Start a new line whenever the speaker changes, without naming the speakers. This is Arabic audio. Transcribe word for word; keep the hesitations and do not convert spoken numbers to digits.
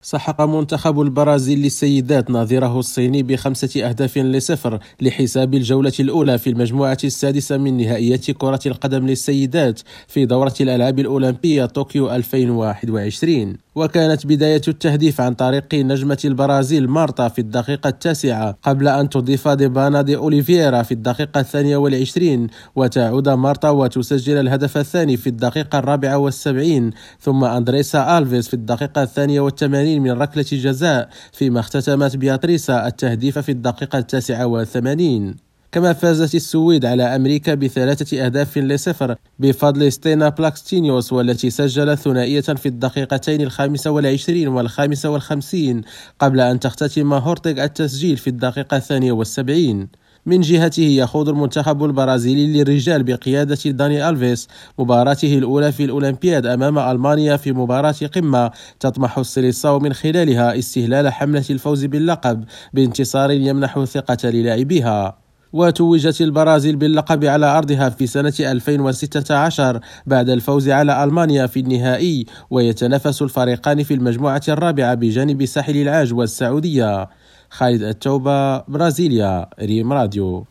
سحق منتخب البرازيل للسيدات نظيره الصيني بخمسة أهداف لصفر لحساب الجولة الأولى في المجموعة السادسة من نهائيات كرة القدم للسيدات في دورة الألعاب الأولمبية طوكيو ألفين وواحد وعشرين. وكانت بداية التهديف عن طريق نجمة البرازيل مارتا في الدقيقة التاسعة، قبل أن تضيف ديبانا دي أوليفيرا في الدقيقة الثانية والعشرين، وتعود مارتا وتسجل الهدف الثاني في الدقيقة الرابعة والسبعين، ثم أندريسا ألفيس في الدقيقة الثانية والثمانين من ركلة جزاء، فيما اختتمت بياتريسا التهديف في الدقيقة التاسعة والثمانين. كما فازت السويد على أمريكا بثلاثة أهداف لصفر بفضل ستينا بلاكستينيوس، والتي سجلت ثنائية في الدقيقتين الخامسة والعشرين والخامسة والخمسين، قبل أن تختتم هورتيغ التسجيل في الدقيقة الثانية والسبعين. من جهته يخوض المنتخب البرازيلي للرجال بقيادة داني ألفيس مباراته الأولى في الأولمبياد أمام ألمانيا في مباراة قمة تطمح السيليساو من خلالها استهلال حملة الفوز باللقب بانتصار يمنح ثقة للاعبيها. وتوجت البرازيل باللقب على أرضها في سنة ألفين وستة عشر بعد الفوز على ألمانيا في النهائي، ويتنافس الفريقان في المجموعة الرابعة بجانب ساحل العاج والسعودية. خالد التوبة، برازيليا، ريم راديو.